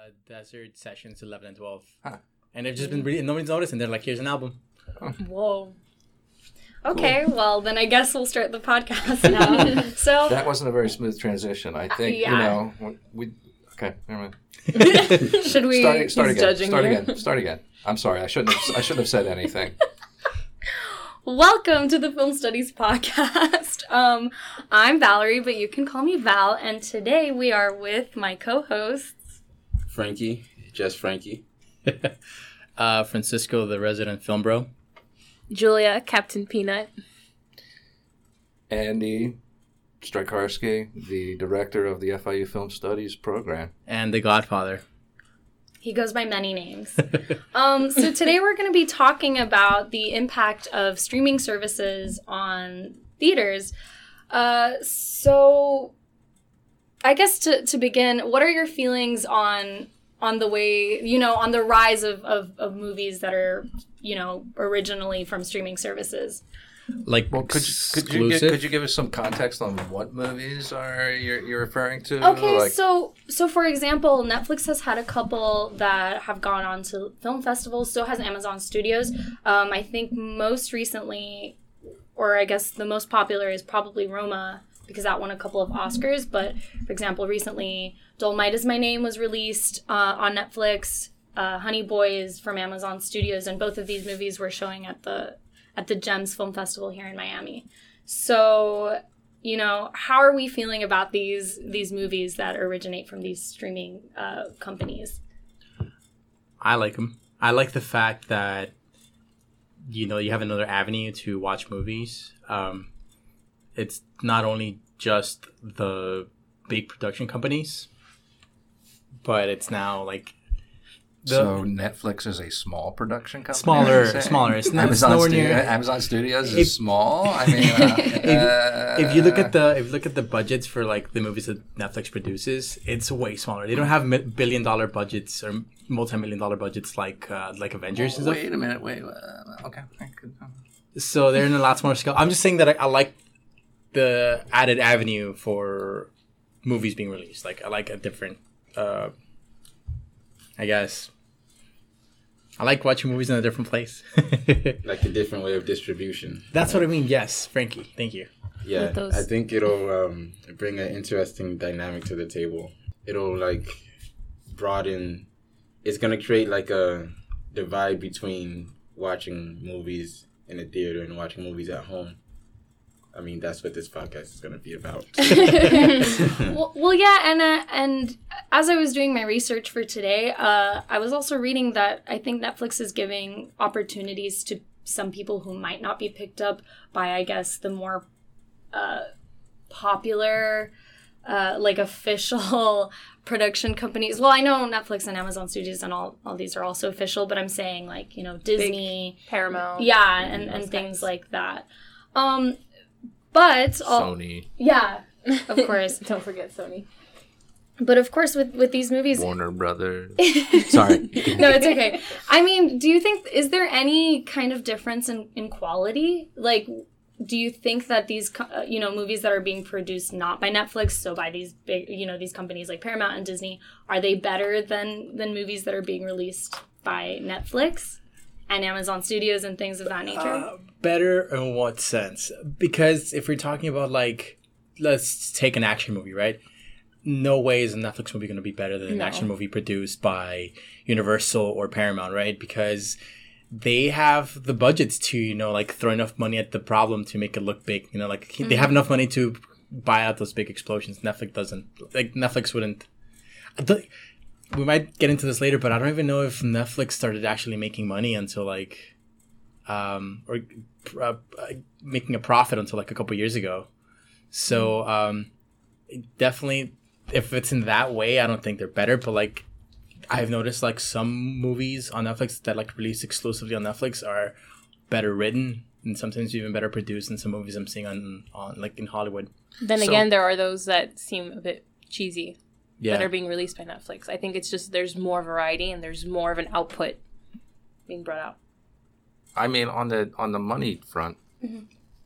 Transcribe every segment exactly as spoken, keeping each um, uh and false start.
uh, Desert Sessions eleven and twelve. Huh. And they've just been really, nobody's noticed, and they're like, here's an album. Oh. Whoa. Okay, cool. Well, then I guess we'll start the podcast now. So that wasn't a very smooth transition. I think, uh, yeah. you know, we... Okay, never mind. Should we... Start, start again. Start you. again. Start again. I'm sorry. I shouldn't have, I shouldn't have said anything. Welcome to the Film Studies Podcast. Um, I'm Valerie, but you can call me Val, and today we are with my co-hosts... Frankie, just Frankie. uh, Francisco, the resident film bro. Julia, Captain Peanut. Andy Strykarski, the director of the F I U Film Studies program. And the Godfather. He goes by many names. um, so today we're going to be talking about the impact of streaming services on theaters. Uh, so I guess to, to begin, what are your feelings on on the way, you know, on the rise of, of, of movies that are, you know, originally from streaming services? Like, well, could you, could you give, could you give us some context on what movies are you're, you're referring to? Okay, like... so so for example, Netflix has had a couple that have gone on to film festivals. So has Amazon Studios. Um, I think most recently, or I guess the most popular is probably Roma, because that won a couple of Oscars. But for example, recently, Dolomite Is My Name was released uh, on Netflix. Uh, Honey Boy is from Amazon Studios, and both of these movies were showing at the at the GEMS Film Festival here in Miami. So, you know, how are we feeling about these these movies that originate from these streaming uh, companies? I like them. I like the fact that, you know, you have another avenue to watch movies. Um, it's not only just the big production companies, but it's now like... The, so Netflix is a small production company? Smaller, smaller. It's not Amazon, nowhere Studio, near. Amazon Studios is if, small. I mean, uh, if, uh, if you look at the if you look at the budgets for like the movies that Netflix produces, it's way smaller. They don't have billion dollar budgets or multi-million dollar budgets like uh, like Avengers. Oh, and stuff. Wait a minute, wait. Uh, okay. So they're in a lot smaller scale. I'm just saying that I, I like the added avenue for movies being released. Like I like a different, uh, I guess. I like watching movies in a different place. Like a different way of distribution. That's what I mean. Yes. Frankie, thank you. Yeah, I think it'll um, bring an interesting dynamic to the table. It'll like broaden. It's going to create like a divide between watching movies in a theater and watching movies at home. I mean, that's what this podcast is going to be about. well, well, yeah, and uh, and as I was doing my research for today, uh, I was also reading that I think Netflix is giving opportunities to some people who might not be picked up by, I guess, the more uh, popular, uh, like, official production companies. Well, I know Netflix and Amazon Studios and all, all these are also official, but I'm saying, like, you know, Disney. Big Paramount. Yeah, and, and things guys. like that. Um... But Sony, yeah, of course. Don't forget Sony. But of course, with, with these movies, Warner Brothers. Sorry, no, it's okay. I mean, do you think is there any kind of difference in, in quality? Like, do you think that these uh, you know movies that are being produced not by Netflix, so by these big you know these companies like Paramount and Disney, are they better than than movies that are being released by Netflix and Amazon Studios and things of that nature? Uh, better in what sense? Because if we're talking about, like, let's take an action movie, right? No way is a Netflix movie going to be better than an no. action movie produced by Universal or Paramount, right? Because they have the budgets to, you know, like, throw enough money at the problem to make it look big. You know, like, mm-hmm. they have enough money to buy out those big explosions. Netflix doesn't. Like, Netflix wouldn't... We might get into this later, but I don't even know if Netflix started actually making money until like, um, or uh, making a profit until like a couple years ago. So um, definitely, if it's in that way, I don't think they're better. But like, I've noticed like some movies on Netflix that like released exclusively on Netflix are better written and sometimes even better produced than some movies I'm seeing on, on like in Hollywood. Then so, again, there are those that seem a bit cheesy. Yeah. That are being released by Netflix. I think it's just there's more variety and there's more of an output being brought out. I mean, on the on the money front, mm-hmm.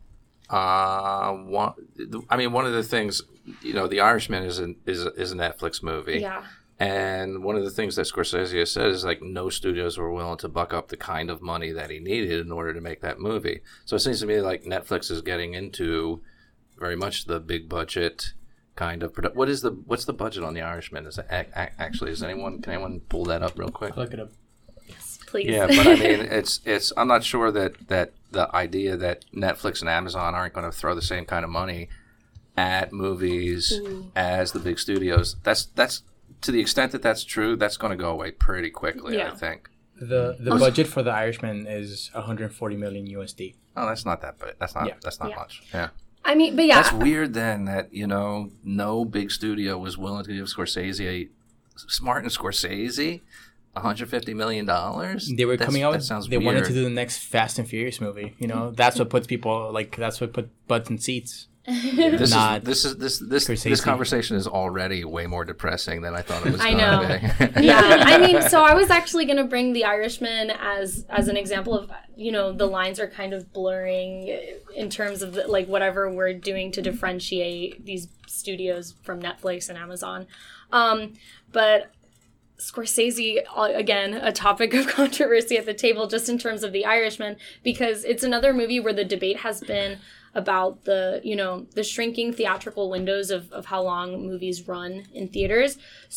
uh, one, I mean, one of the things, you know, The Irishman is an, is a, is a Netflix movie. Yeah. And one of the things that Scorsese has said is like no studios were willing to buck up the kind of money that he needed in order to make that movie. So it seems to me like Netflix is getting into very much the big budget kind of product. What is the what's the budget on The Irishman? Is it a- a- actually is anyone can anyone pull that up real quick? Look it up. Yes, please. Yeah, but I mean it's it's I'm not sure that that the idea that Netflix and Amazon aren't going to throw the same kind of money at movies Ooh. as the big studios. That's that's to the extent that that's true, that's going to go away pretty quickly, yeah. I think. The the budget for The Irishman is one hundred forty million U S D. Oh, that's not that big. That's not yeah. that's not yeah. much. Yeah. I mean, but yeah. That's weird then that, you know, no big studio was willing to give Scorsese a Martin Scorsese one hundred fifty million dollars. They were that's, coming out that sounds they weird. wanted to do the next Fast and Furious movie, you know. That's what puts people like that's what put butts in seats. This Not is this is this this Scorsese. This conversation is already way more depressing than I thought it was I going know. to be. Yeah, I mean, so I was actually going to bring The Irishman as as an example of, you know, the lines are kind of blurring in terms of the, like whatever we're doing to differentiate these studios from Netflix and Amazon. Um, but Scorsese, again, a topic of controversy at the table just in terms of The Irishman, because it's another movie where the debate has been about the, you know, the shrinking theatrical windows of, of how long movies run in theaters.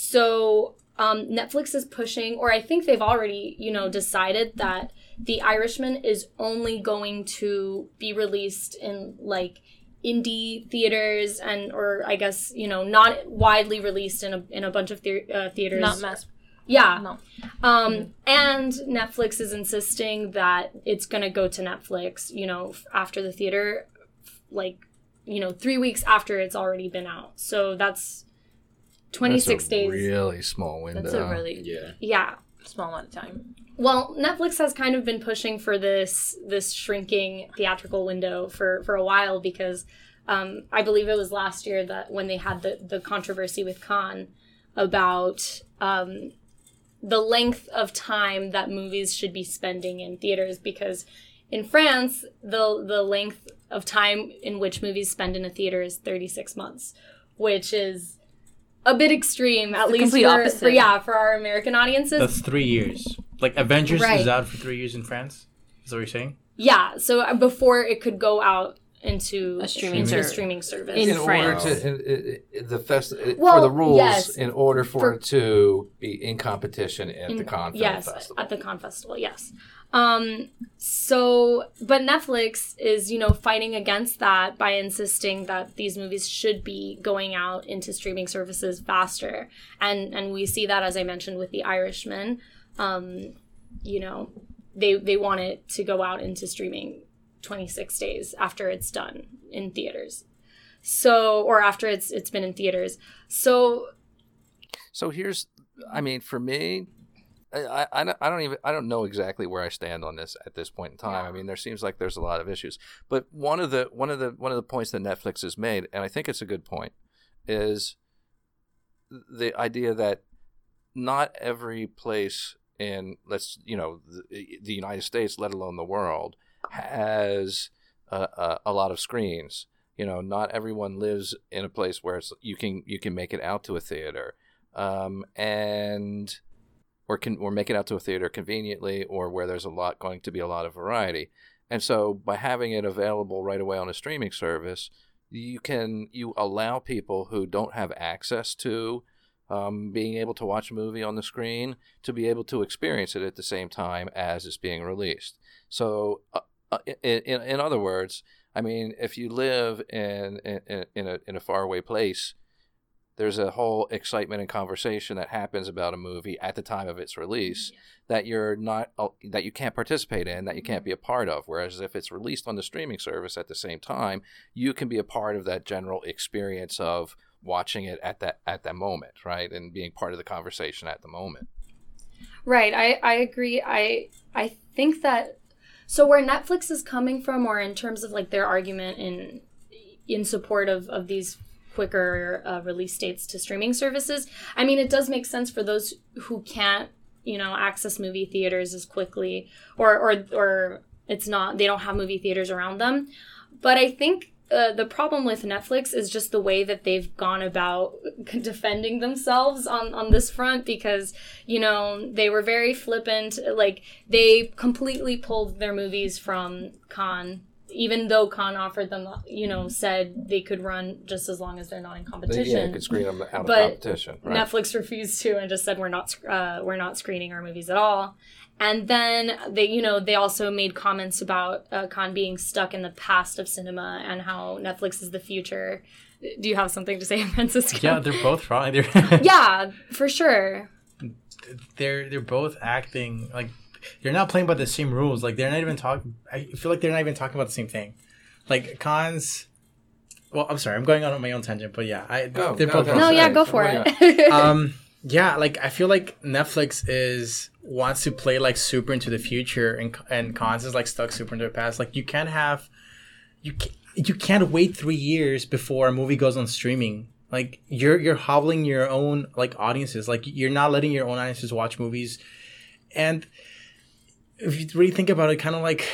So um, Netflix is pushing, or I think they've already, you know, decided that The Irishman is only going to be released in like indie theaters and, or I guess, you know, not widely released in a in a bunch of the- uh, theaters. Not mass. Yeah. No. Um, Mm-hmm. and Netflix is insisting that it's going to go to Netflix, you know, after the theater, like, you know, three weeks after it's already been out. So that's twenty-six that's a days. Really small window. That's a really Yeah. Yeah. small amount of time. Well, Netflix has kind of been pushing for this this shrinking theatrical window for, for a while because um, I believe it was last year that when they had the, the controversy with Cannes about um, the length of time that movies should be spending in theaters, because in France, the the length of time in which movies spend in a theater is thirty-six months, which is a bit extreme, at the least complete for, opposite. for yeah for our American audiences. That's three years. Like Avengers Right. is out for three years in France. Is that what you're saying? Yeah, so uh, before it could go out into A streaming into a service. streaming service. In in France. order to in, in, the fest for Well, the rules yes. in order for, For- it to be in competition at In- the Cannes Film yes, Festival. at the Cannes Festival, yes. Um, so, but Netflix is, you know, fighting against that by insisting that these movies should be going out into streaming services faster. And and we see that, as I mentioned, with The Irishman. Um, you know, they they want it to go out into streaming twenty-six days after it's done in theaters. So, or after it's it's been in theaters. So, So here's, I mean, for me, I, I, don't- I don't even I don't know exactly where I stand on this at this point in time. I mean, there seems like there's a lot of issues, but one of the one of the one of the points that Netflix has made, and I think it's a good point, is the idea that not every place in let's you know the, the United States, let alone the world, has a, a, a lot of screens. You know, not everyone lives in a place where it's, you can you can make it out to a theater. Um, and or can or make it out to a theater conveniently, or where there's a lot going to be a lot of variety. And so by having it available right away on a streaming service, you can you allow people who don't have access to um, being able to watch a movie on the screen to be able to experience it at the same time as it's being released. So uh, uh, in, in in other words, I mean, if you live in in in a in a faraway place, there's a whole excitement and conversation that happens about a movie at the time of its release yeah. that you're not that you can't participate in, that you can't be a part of. Whereas if it's released on the streaming service at the same time, you can be a part of that general experience of watching it at that at that moment, right, and being part of the conversation at the moment. Right, I I agree. I I think that so where Netflix is coming from, or in terms of like their argument in in support of of these quicker uh, release dates to streaming services. I mean, it does make sense for those who can't, you know, access movie theaters as quickly, or or or it's not, they don't have movie theaters around them. But I think uh, the problem with Netflix is just the way that they've gone about defending themselves on, on this front, because, you know, they were very flippant. Like, they completely pulled their movies from Cannes, even though Cannes offered them, you know, said they could run just as long as they're not in competition. Yeah, it could screen them out of but competition. Right. Netflix refused to and just said we're not uh, we're not screening our movies at all. And then they, you know, they also made comments about uh, Cannes being stuck in the past of cinema and how Netflix is the future. Do you have something to say, Francisco? Yeah, they're both wrong. They're yeah, for sure. they're they're both acting like they're not playing by the same rules. Like, they're not even talking. I feel like they're not even talking about the same thing. Like, Cannes. Well, I'm sorry, I'm going on my own tangent, but yeah, I Go, they're go, both go. wrong. No, yeah, sorry. go for Oh, it. um yeah like I feel like Netflix is wants to play like super into the future, and and Cannes is like stuck super into the past. Like, you can't have you can't, you can't wait three years before a movie goes on streaming. Like, you're you're hobbling your own like audiences. Like, you're not letting your own audiences watch movies. And if you really think about it, kind of like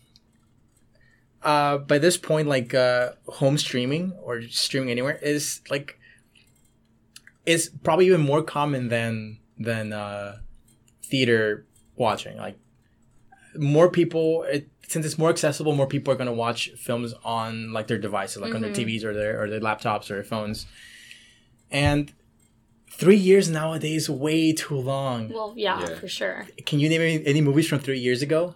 uh by this point, like uh home streaming or streaming anywhere is like is probably even more common than than uh, theater watching. Like, more people, it, since it's more accessible, more people are going to watch films on like their devices, like mm-hmm. on their T Vs or their or their laptops or their phones. And three years nowadays is way too long. Well, yeah, Yeah. for sure. Can you name any, any movies from three years ago?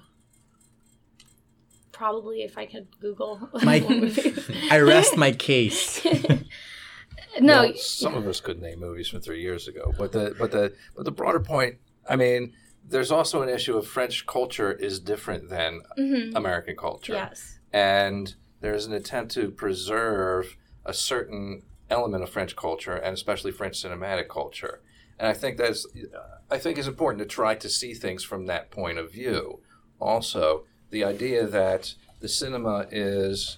Probably, if I could Google. My, one movie. I rest my case. No, Well, some of us could name movies from three years ago, but the but the but the broader point. I mean, there's also an issue of French culture is different than mm-hmm. American culture. Yes. And there's an attempt to preserve a certain element of French culture, and especially French cinematic culture. And I think that's I think it's important to try to see things from that point of view. Also, the idea that the cinema is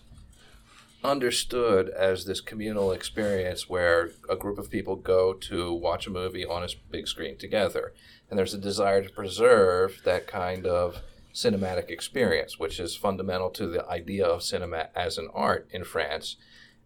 understood as this communal experience where a group of people go to watch a movie on a big screen together. And there's a desire to preserve that kind of cinematic experience, which is fundamental to the idea of cinema as an art in France.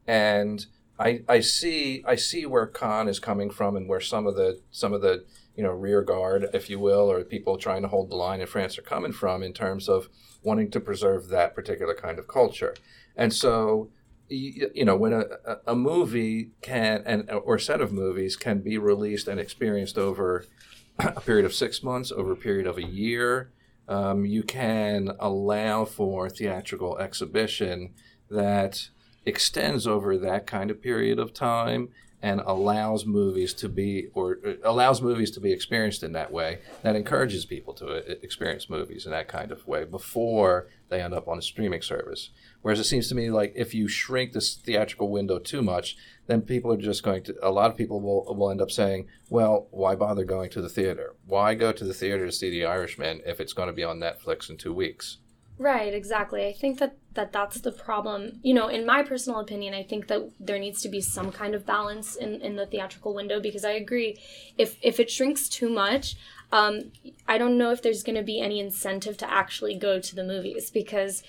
And I, I see I see where Cannes is coming from, and where some of the some of the you know rear guard, if you will, or people trying to hold the line in France are coming from in terms of wanting to preserve that particular kind of culture. And so, you, you know, when a, a movie can and or a set of movies can be released and experienced over a period of six months, over a period of a year, um, you can allow for theatrical exhibition that extends over that kind of period of time and allows movies to be or allows movies to be experienced in that way. That encourages people to experience movies in that kind of way before they end up on a streaming service. Whereas it seems to me like if you shrink this theatrical window too much, then people are just going to, a lot of people will will end up saying, well, why bother going to the theater? Why go to the theater to see The Irishman if it's going to be on Netflix in two weeks? Right, exactly. I think that, that that's the problem. You know, in my personal opinion, I think that there needs to be some kind of balance in, in the theatrical window, because I agree, if if it shrinks too much, um, I don't know if there's going to be any incentive to actually go to the movies, because,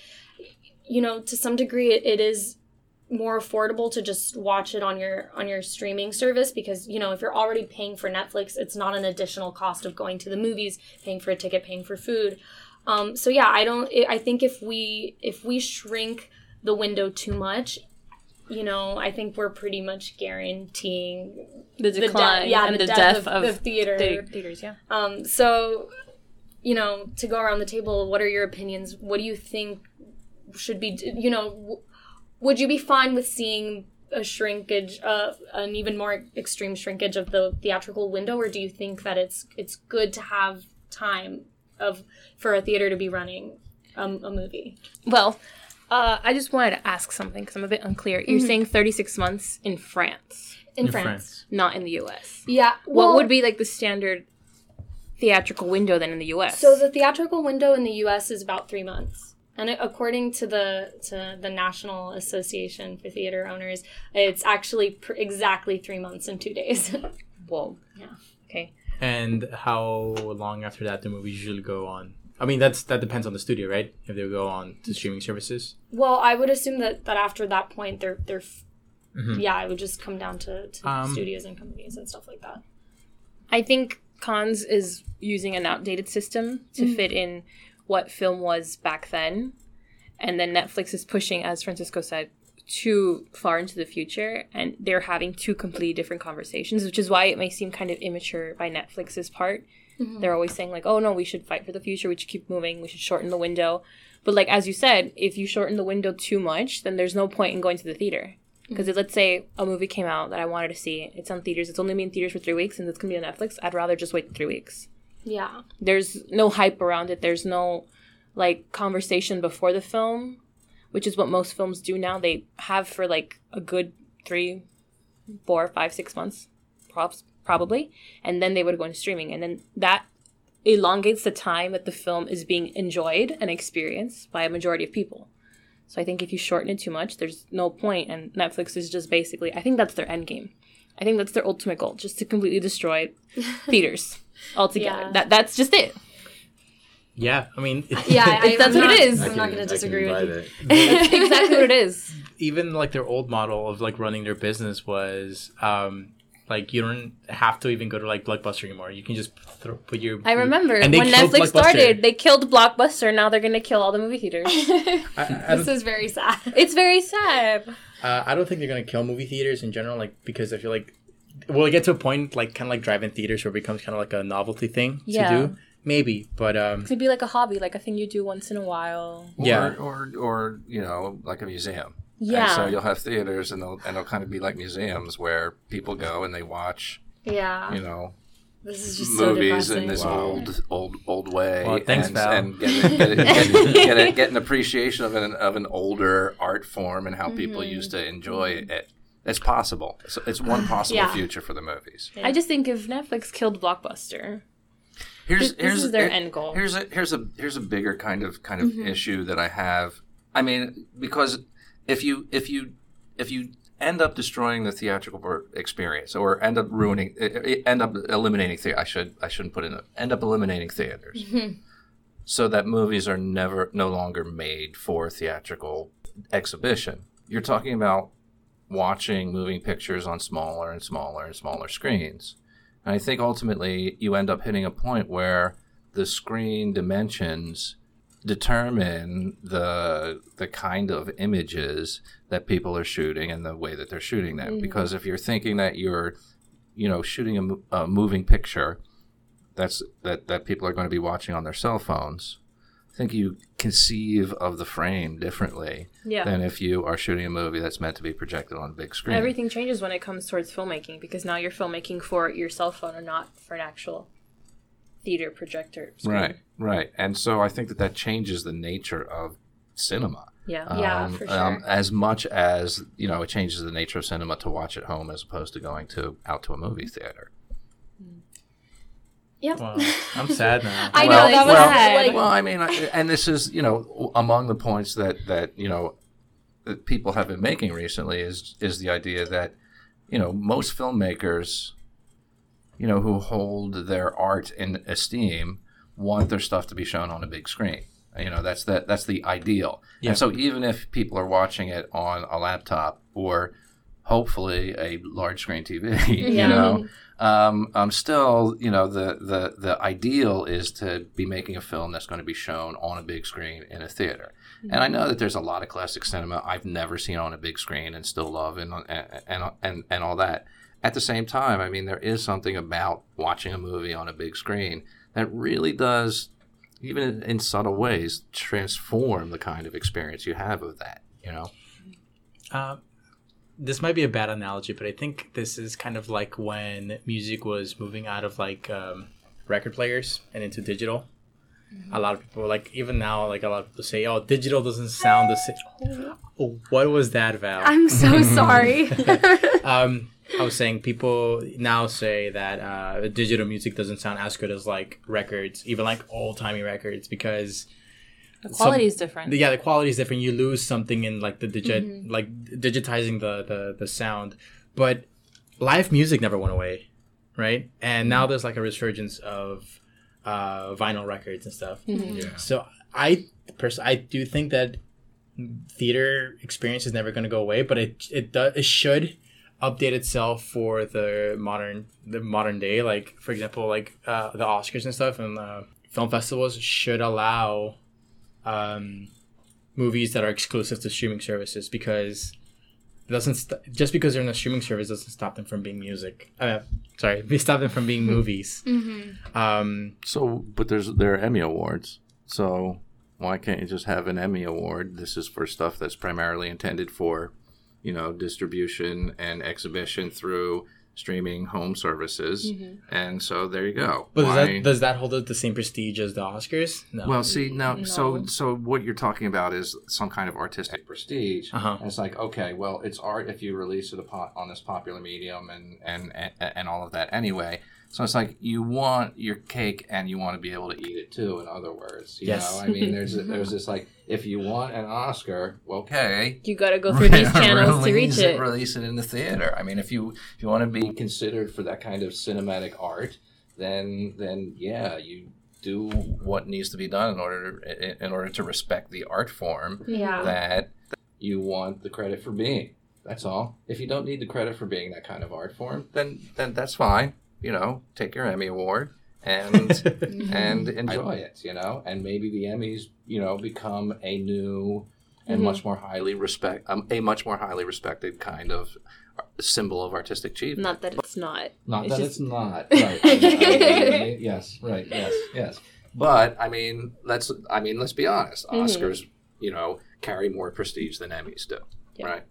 you know, to some degree it, it is more affordable to just watch it on your on your streaming service, because, you know, if you're already paying for Netflix, it's not an additional cost of going to the movies, paying for a ticket, paying for food. Um, so yeah, I don't. I think if we if we shrink the window too much, you know, I think we're pretty much guaranteeing the decline, the de- yeah, and the, the death, death of, of of theater. the- theaters. Yeah. Um, so, you know, to go around the table, what are your opinions? What do you think should be? You know, w- would you be fine with seeing a shrinkage, uh, an even more extreme shrinkage of the theatrical window, or do you think that it's it's good to have time of for a theater to be running um, a movie? Well, uh, I just wanted to ask something because I'm a bit unclear. You're Mm-hmm. saying thirty-six months in France, In, In France. France. not in the U S. Yeah. Well, What would be like the standard theatrical window then in the U S? So the theatrical window in the U S is about three months. And according to the to the National Association for Theater Owners, it's actually pr- exactly three months and two days. Whoa. Yeah. Okay. And how long after that do movies usually go on I mean, that's that depends on the studio, right? If they go on to streaming services. Well, I would assume that, that after that point, they're they're, Mhm. yeah, it would just come down to, to Um, studios and companies and stuff like that. I think Cannes is using an outdated system to Mm. fit in what film was back then. And then Netflix is pushing, as Francisco said, too far into the future. And they're having two completely different conversations, which is why it may seem kind of immature by Netflix's part. Mm-hmm. They're always saying, like, oh, no, we should fight for the future. We should keep moving. We should shorten the window. But, like, as you said, if you shorten the window too much, then there's no point in going to the theater. Because Mm-hmm. let's say a movie came out that I wanted to see. It's on theaters. It's only been in theaters for three weeks, and it's going to be on Netflix. I'd rather just wait three weeks. Yeah. There's no hype around it. There's no, like, conversation before the film, which is what most films do now. They have for, like, a good three, four, five, six months, props, probably. And then they would go into streaming. And then that elongates the time that the film is being enjoyed and experienced by a majority of people. So I think if you shorten it too much, there's no point. And Netflix is just basically, I think that's their end game. I think that's their ultimate goal, just to completely destroy theaters altogether. Yeah. That That's just it. Yeah, I mean, Yeah, I, That's I'm what not, it is. I I'm can- not going I to can disagree buy with you. that. That's exactly what it is. even like their old model of like running their business was um like you don't have to even go to like Blockbuster anymore. You can just throw, put your. I remember and they when killed Netflix Blockbuster. started, they killed Blockbuster. Now they're going to kill all the movie theaters. I, I, This don't, is very sad. It's very sad. uh, I don't think they're gonna kill movie theaters in general, like because I feel like will it get to a point like kind of like drive-in theaters where it becomes kind of like a novelty thing Yeah. to do? Maybe, but um, It could be like a hobby, like a thing you do once in a while. Or, Yeah. or, or, you know, like a museum. Yeah. And so you'll have theaters, and they'll, and they'll kind of be like museums where people go and they watch, Yeah. you know, This is just so movies depressing. in this Wow. old, old, old way. Well, thanks, and, Val. and get, a, get, a, get, a, get, a, get an appreciation of an, of an older art form and how people Mm-hmm. used to enjoy it. It's possible. It's, it's one possible Yeah. future for the movies. I just think if Netflix killed Blockbuster, Here's This- this here's is their here- end goal. Here's a here's a here's a bigger kind of kind of Mm-hmm. issue that I have. I mean, because if you if you if you end up destroying the theatrical ver- experience or end up ruining eh, eh, end up eliminating the I should I shouldn't put in a, end up eliminating theaters Mm-hmm. so that movies are never no longer made for theatrical exhibition. You're talking about watching moving pictures on smaller and smaller and smaller screens. And I think ultimately you end up hitting a point where the screen dimensions determine the the kind of images that people are shooting and the way that they're shooting them. Mm-hmm. Because if you're thinking that you're, you know, shooting a, mo- a moving picture that's that, that people are going to be watching on their cell phones, I think you conceive of the frame differently yeah. than if you are shooting a movie that's meant to be projected on a big screen. Everything changes when it comes towards filmmaking because now you're filmmaking for your cell phone and not for an actual theater projector screen. Right, right. And so I think that that changes the nature of cinema. Yeah. Yeah, Um, for um, sure. as much as, you know, it changes the nature of cinema to watch at home as opposed to going to out to a movie theater. Yep. well, I'm sad now. I Well, know that was well, sad. Like, Well, I mean, I, and this is, you know, among the points that, that you know, that people have been making recently is is the idea that, you know, most filmmakers, you know, who hold their art in esteem want their stuff to be shown on a big screen. You know, that's the, that's the ideal. Yeah. And so even if people are watching it on a laptop or hopefully a large screen T V, you Yeah. know, um, um, still, you know, the, the, the ideal is to be making a film that's going to be shown on a big screen in a theater. And I know that there's a lot of classic cinema I've never seen on a big screen and still love and and and and, and all that. At the same time, I mean, there is something about watching a movie on a big screen that really does, even in, in subtle ways, transform the kind of experience you have of that, you know? Uh, this might be a bad analogy, but I think this is kind of like when music was moving out of like um, record players and into digital. A lot of people, like even now, like a lot of people say, "Oh, digital doesn't sound the same." Oh, what was that, Val? I'm so sorry. um, I was saying people now say that uh, digital music doesn't sound as good as like records, even like old timey records, because The quality is different. yeah, the quality is different. You lose something in like the digit, like digitizing the, the the sound. But live music never went away, right? And now there's like a resurgence of uh, vinyl records and stuff. Mm-hmm. Yeah. So I pers- I do think that theater experience is never going to go away, but it it does it should update itself for the modern the modern day. Like for example, like uh, the Oscars and stuff and uh, film festivals should allow um, movies that are exclusive to streaming services, because it doesn't st- just because they're in a streaming service doesn't stop them from being music. Uh, sorry, it stop them from being movies. Mm-hmm. Um, So, but there's there are Emmy awards. So why can't you just have an Emmy award? This is for stuff that's primarily intended for, you know, distribution and exhibition through streaming home services. Mm-hmm. And so there you go. but does Why- that does that hold the same prestige as the Oscars? No. Well, see, now, No. so so what you're talking about is some kind of artistic prestige. Uh-huh. And it's like, okay, well, it's art if you release it upon, on this popular medium and, and, and, and all of that anyway. So it's like you want your cake and you want to be able to eat it too, in other words. You Yes. know, I mean, there's there's this like, if you want an Oscar, okay. You got to go through these channels to reach Release it. Release it in the theater. I mean, if you if you want to be considered for that kind of cinematic art, then then yeah, you do what needs to be done in order to, in order to respect the art form Yeah. that you want the credit for being. That's all. If you don't need the credit for being that kind of art form, then then that's fine. You know, take your Emmy award and and enjoy it. You know, and maybe the Emmys, you know, become a new and Mhm. much more highly respect um, a much more highly respected kind of symbol of artistic achievement. Not that it's not. Not It's that just- it's not. Right. I mean, I mean, yes. Right. Yes. Yes. But I mean, let's. I mean, let's be honest. Mhm. Oscars, you know, carry more prestige than Emmys do. Yeah. Right.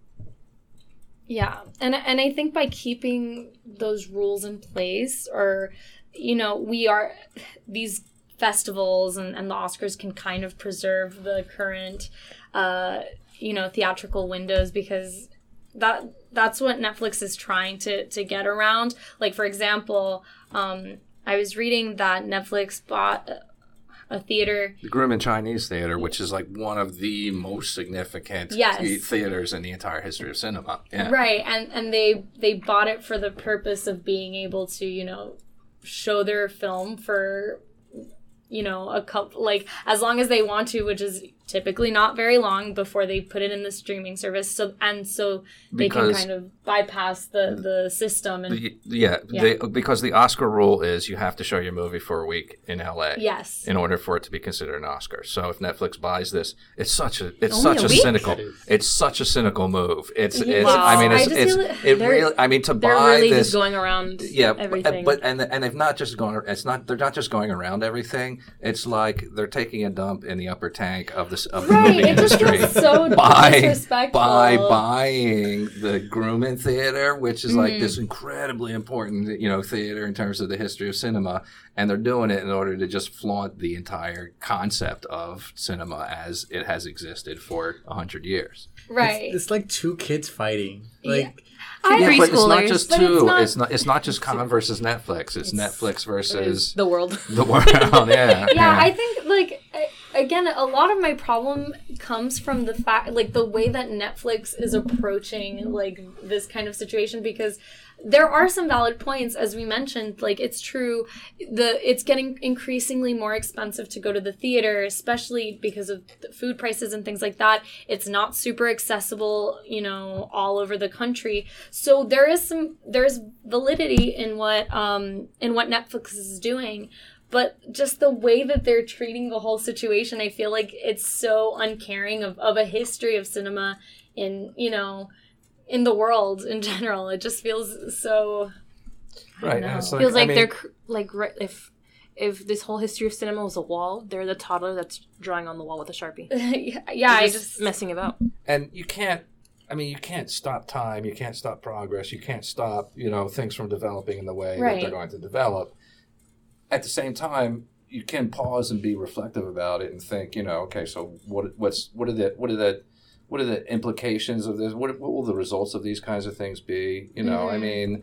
Yeah, and and I think by keeping those rules in place, or you know, we are these festivals and, and the Oscars can kind of preserve the current, uh, you know, theatrical windows, because that that's what Netflix is trying to to get around. Like for example, um, I was reading that Netflix bought a theater. The Grumman Chinese Theater, which is like one of the most significant Yes. the- theaters in the entire history of cinema. Yeah. Right, and and they they bought it for the purpose of being able to, you know, show their film for, you know, a couple, like as long as they want to, which is typically not very long before they put it in the streaming service. So and so they Because- can kind of bypass the the system and The, yeah, Yeah. They, because the Oscar rule is you have to show your movie for a week in L A. yes. In order for it to be considered an Oscar. So if Netflix buys this, it's such a it's Only such a a, week? cynical It is. it's such a cynical move. It's Yeah. it's Wow. I mean it's I just it's feel it they're- really I mean to They're buy really this just going around yeah, but- everything. But, and and they've not just gone. It's not. They're not just going around everything. It's like they're taking a dump in the upper tank of this of the Right, movie it just industry feels so by disrespectful. by buying the Grumman Theater, which is like Mm-hmm. this incredibly important, you know, theater in terms of the history of cinema, and they're doing it in order to just flaunt the entire concept of cinema as it has existed for a hundred years. Right. It's, it's like two kids fighting. Like I- Yeah, but it's not Preschoolers, just but two. it's not- It's not. It's not just Common versus Netflix. It's, Netflix versus the world. the world. Yeah. yeah, I think like I- again, a lot of my problem comes from the fact, like the way that Netflix is approaching like this kind of situation, because there are some valid points, as we mentioned. Like it's true, the it's getting increasingly more expensive to go to the theater, especially because of the food prices and things like that. It's not super accessible, you know, all over the country. So there is some there's validity in what um in what Netflix is doing. But just the way that they're treating the whole situation, I feel like it's so uncaring of, of a history of cinema in, you know, in the world in general. It just feels so... Right. know. And it's Feels I like mean, they're cr- like right, if if this whole history of cinema was a wall, they're the toddler that's drawing on the wall with a Sharpie. yeah, They're I just, just... messing about. and you can't. I mean, you can't stop time. You can't stop progress. You can't stop, you know, things from developing in the way that Right. they're going to develop. At the same time, you can pause and be reflective about it and think, you know, okay, so what what's what are the what are the what are the implications of this? What, what will the results of these kinds of things be? You know, I Mhm. mean,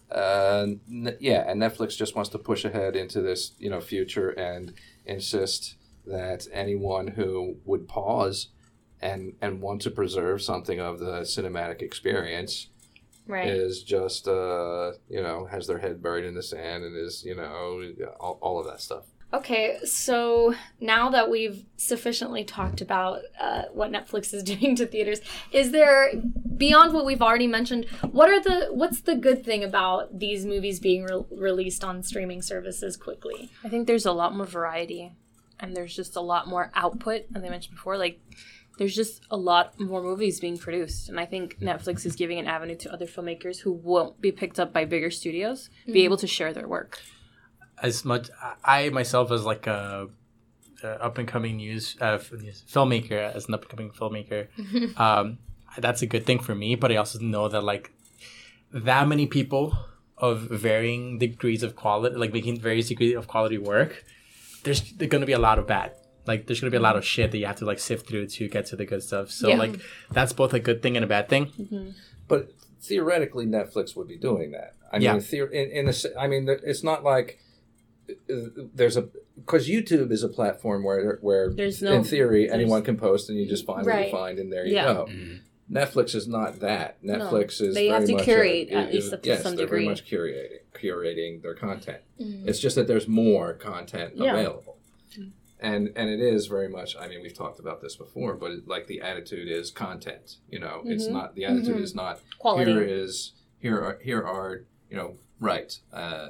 uh, n- yeah, and Netflix just wants to push ahead into this, you know, future and insist that anyone who would pause and and want to preserve something of the cinematic experience Right. is just uh you know has their head buried in the sand and is you know all, all of that stuff. Okay, so now that we've sufficiently talked about uh, what Netflix is doing to theaters, is there, beyond what we've already mentioned, what are the what's the good thing about these movies being re- released on streaming services quickly? I think there's a lot more variety, and there's just a lot more output, as I mentioned before. Like, there's just a lot more movies being produced, and I think Netflix is giving an avenue to other filmmakers who won't be picked up by bigger studios, mm-hmm. be able to share their work. As much, I myself as like a, a up and coming news uh, filmmaker, as an up and coming filmmaker, um, that's a good thing for me. But I also know that like that many people of varying degrees of quality, like making various degrees of quality work, there's, there's going to be a lot of bad. Like there's going to be a lot of shit that you have to like sift through to get to the good stuff. So yeah. like that's both a good thing and a bad thing. Mm-hmm. But theoretically, Netflix would be doing that. I yeah. mean, theor- in, in a, I mean, it's not like. There's a because YouTube is a platform where where there's no, in theory anyone can post and you just find right. what you find and there you yeah. go. Mm-hmm. Netflix is not that. Netflix no, is they very have to much curate a, at least is, up to yes, some they're degree. very much curating curating their content. Mm-hmm. It's just that there's more content yeah. available, and and it is very much. I mean, we've talked about this before, but it, like the attitude is content. You know, mm-hmm. it's not the attitude mm-hmm. is not quality. Here is here are here are you know right. Uh,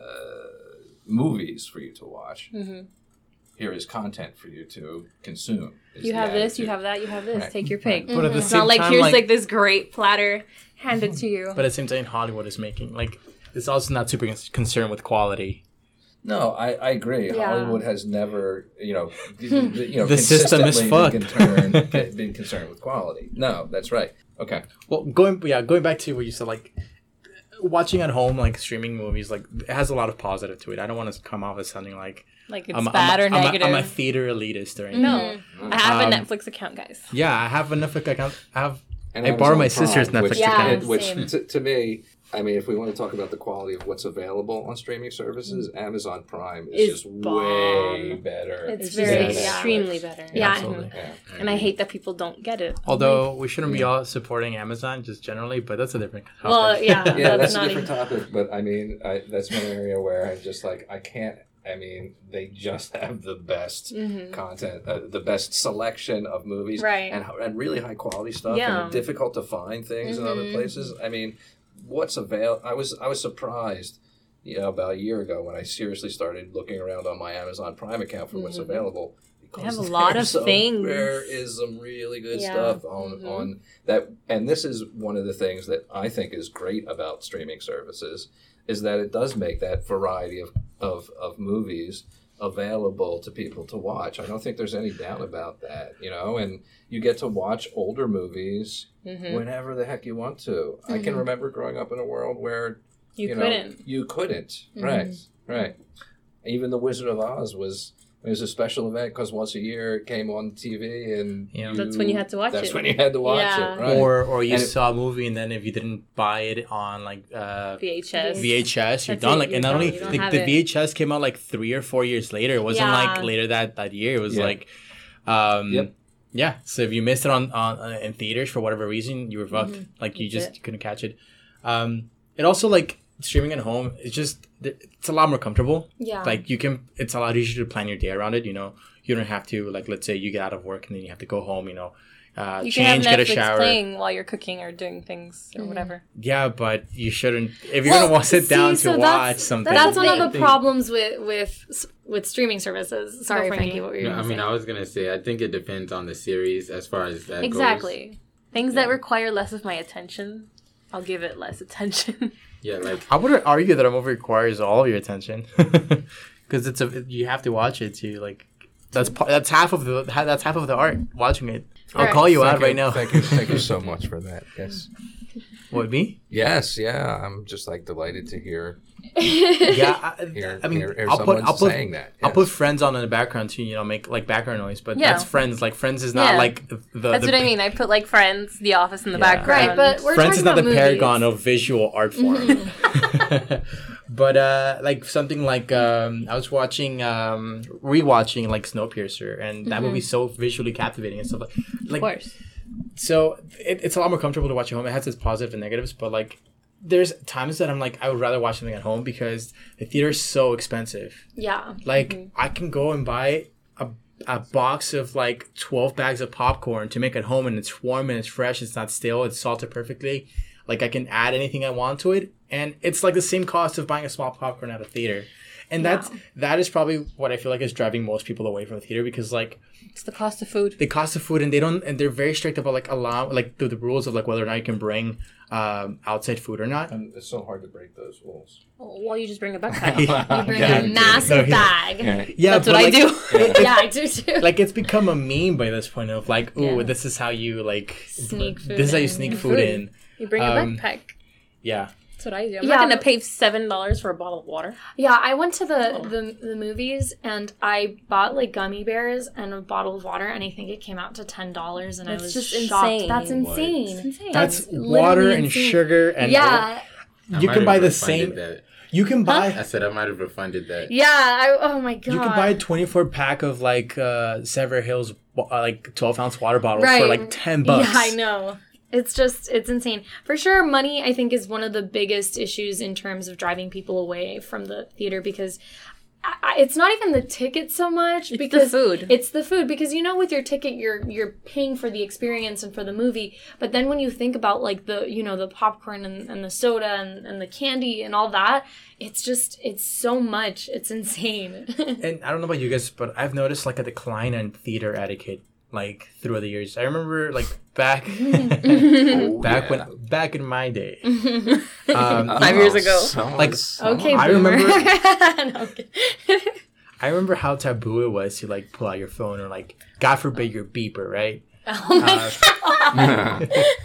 movies for you to watch. Mm-hmm. Here is content for you to consume. You have this, you have that, you have this. Right. Take your pick. Right. But at the it's same not like time, here's like, like this great platter handed to you. But at the same time, Hollywood is making like it's also not super concerned with quality. No, I, I agree. Yeah. Hollywood has never, you know, you know, the system is fucked. Been concerned, been concerned with quality. No, that's right. Okay. Well, going yeah, going back to what you said, like. Watching at home, like streaming movies, like it has a lot of positive to it. I don't want to come off as sounding like like it's I'm, bad I'm, or I'm negative. A, I'm a theater elitist or anything. No, mm-hmm. I have um, a Netflix account, guys. Yeah, I have a Netflix account. I have. And I borrow my Prime, sister's Netflix which, account. Yeah, which to, to me, I mean, if we want to talk about the quality of what's available on streaming services, Amazon Prime is it's just bomb. way better. It's, it's very extremely better. Yeah, absolutely. Yeah. And I hate that people don't get it. Although we shouldn't be all supporting Amazon just generally, but that's a different topic. Well, yeah, yeah, that's, that's a different even... topic. But I mean, I, that's one area where I just like I can't. I mean, they just have the best mm-hmm. content, uh, the best selection of movies, right. and and really high quality stuff, yeah. and difficult to find things mm-hmm. in other places. I mean, what's avail? I was I was surprised, you know, about a year ago when I seriously started looking around on my Amazon Prime account for mm-hmm. what's available. They have a lot of some, things. There is some really good yeah. stuff on mm-hmm. on that, and this is one of the things that I think is great about streaming services. Is that it does make that variety of, of, of movies available to people to watch. I don't think there's any doubt about that, you know, and you get to watch older movies mm-hmm. whenever the heck you want to. Mm-hmm. I can remember growing up in a world where, you, you couldn't. Know, you couldn't. Mm-hmm. Right, right. Even The Wizard of Oz was... It was a special event because once a year it came on T V and yeah. you, that's when you had to watch that's it. That's when you had to watch yeah. it, right? Or or you and saw a movie and then if you didn't buy it on like uh, V H S, V H S, you're that's done. it, Like you're and not done. only the, the V H S came out like three or four years later. It wasn't yeah. like later that, that year. It was yeah. like, um, yep. yeah. So if you missed it on, on uh, in theaters for whatever reason, you were fucked. Mm-hmm. Like you that's just it. couldn't catch it. Um, it also like. Streaming at home, it's just it's a lot more comfortable. Yeah. Like you can, it's a lot easier to plan your day around it. You know, you don't have to like, let's say you get out of work and then you have to go home. You know, uh, you change, can have get a Netflix shower. playing while you're cooking or doing things or mm-hmm. whatever. Yeah, but you shouldn't. If you're well, gonna sit see, down so to watch something, that's one of the problems with with with streaming services. Sorry, Go, Frankie, what were you? No, I mean, say? I was gonna say I think it depends on the series as far as that exactly. goes. Things yeah. that require less of my attention, I'll give it less attention. Yeah, like I would argue that a movie requires all of your attention because it's a you have to watch it to like that's that's half of the that's half of the art watching it. I'll right. call you thank out you, right now. Thank you, thank you so much for that. Yes. What, me? Yes, yeah. I'm just like delighted to hear. yeah, I, hear, I mean, hear, hear I'll put I'll put saying that. Yes. I'll put Friends on in the background to you know make like background noise, but yeah. that's Friends. Like Friends is not yeah. like the. That's the, what I mean. I put like Friends, The Office in the yeah. background. Right, but we're Friends talking is not about the movies. paragon of visual art form. Mm-hmm. But uh, like something like um, I was watching, um, rewatching like Snowpiercer, and that mm-hmm. movie's so visually captivating and stuff like. like of course. So it, it's a lot more comfortable to watch at home. It has its positives and negatives, but like there's times that I'm like, I would rather watch something at home because the theater is so expensive. Yeah. Like, Mm-hmm. I can go and buy a, a box of like twelve bags of popcorn to make at home, and it's warm and it's fresh. It's not stale. It's salted perfectly. Like, I can add anything I want to it, and it's like the same cost of buying a small popcorn at a theater. And that's that is probably what I feel like is driving most people away from the theater, because like It's the cost of food. the cost of food, and they don't, and they're very strict about like allow like the, the rules of like whether or not you can bring um, outside food or not. And it's so hard to break those rules. Oh, well, you just bring a backpack. You bring Yeah. a massive No, yeah. bag. Yeah, Yeah, That's but, what I like, do. I do too. Like, it's become a meme by this point of like, ooh, Yeah. this is how you like Sneak food This is how you in. sneak Food. food in. You bring Um, a backpack. Yeah. That's what I do. I'm Yeah, not gonna but- pay seven dollars for a bottle of water. Yeah, I went to the, the the movies and I bought like gummy bears and a bottle of water, and I think it came out to ten dollars, and That's I was just shocked. insane. That's What? insane. It's insane. That's literally water and insane. sugar and Yeah, I you might can have buy the refunded same. That. You can buy. I said I might have refunded that. yeah. I, oh my god. You can buy a twenty-four pack of like uh, Sever Hills, uh, like twelve ounce water bottles Right. for like ten bucks. Yeah, I know. It's just, it's insane. For sure, money, I think, is one of the biggest issues in terms of driving people away from the theater, because I, I- it's not even the ticket so much. It's because the food. It's the food, because, you know, with your ticket, you're you're paying for the experience and for the movie. But then when you think about, like, the, you know, the popcorn and, and the soda and, and the candy and all that, it's just, it's so much. It's insane. And I don't know about you guys, but I've noticed like a decline in theater etiquette like throughout the years. I remember like back Oh, back yeah. when back in my day. Um, Five years ago. someone- Like, someone- Okay, I boomer. remember- No, I'm kidding. I remember how taboo it was to like pull out your phone or like, God forbid, your beeper, right? Oh my Uh,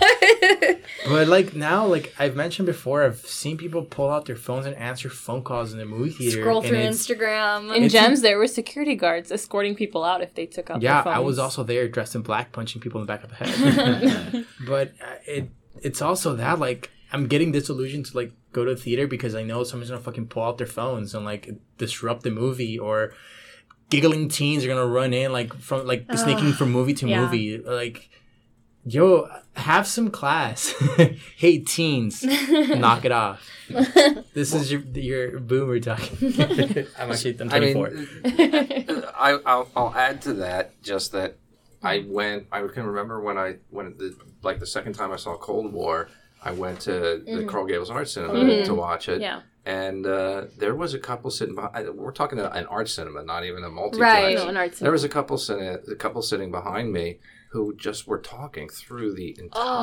But like now, like I've mentioned before, I've seen people pull out their phones and answer phone calls in the movie theater. Scroll and through it's- Instagram. In It's- Gems, there were security guards escorting people out if they took out Yeah, their phones. I was also there dressed in black, punching people in the back of the head. But uh, it it's also that like I'm getting disillusioned to like go to the theater because I know someone's gonna fucking pull out their phones and like disrupt the movie, or giggling teens are gonna run in like from like sneaking from movie to yeah. movie. Like, yo, have some class. Hey teens, knock it off. This is your your boomer talking. I'm actually I'm I mean, twenty-four. I, I'll, I'll add to that just that I went. I can remember when I when the like the second time I saw Cold War, I went to the Coral Gables Art Cinema Mhm. to watch it. Yeah. And uh, there was a couple sitting behind. We're talking an art cinema, not even a multiplex. Right. No, an art There was a couple sitting, a couple sitting behind me who just were talking through the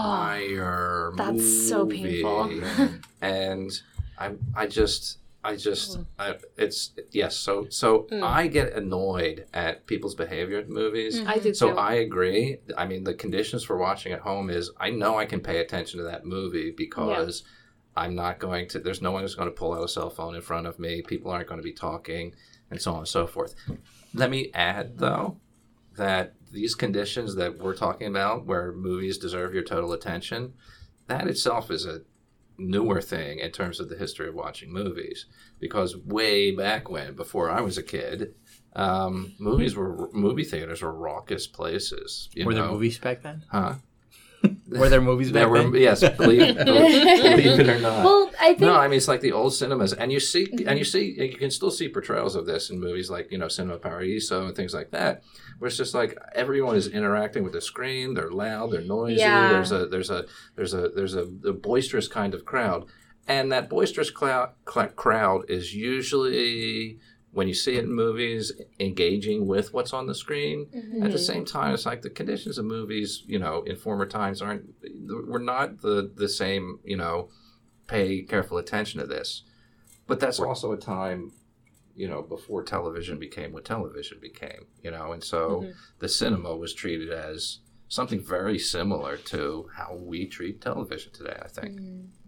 entire that's movie. so painful. And I, I just, I just, I, it's yes. So, so Mm. I get annoyed at people's behavior at movies. I do So too. I agree. I mean, the conditions for watching at home is I know I can pay attention to that movie because I'm not going to. There's no one who's going to pull out a cell phone in front of me. People aren't going to be talking, and so on and so forth. Let me add, though, that these conditions that we're talking about, where movies deserve your total attention, that itself is a newer thing in terms of the history of watching movies. Because way back when, before I was a kid, um, movies were movie theaters were raucous places. You Were know? there movies back then? Huh? Were there movies back There were, then? yes, believe, believe, believe it or not. Well, I think No, I mean it's like the old cinemas, and you see, and you see, you can still see portrayals of this in movies like you know Cinema Paradiso and things like that, where it's just like everyone is interacting with the screen. They're loud, they're noisy. Yeah. There's a there's a there's a there's a, a boisterous kind of crowd, and that boisterous clou- cl- crowd is usually, when you see it in movies, engaging with what's on the screen. At the same time, it's like the conditions of movies, you know, in former times aren't, we're not the, the same, you know, pay careful attention to this. But that's also a time, you know, before television became what television became, you know, and so the cinema was treated as something very similar to how we treat television today, I think.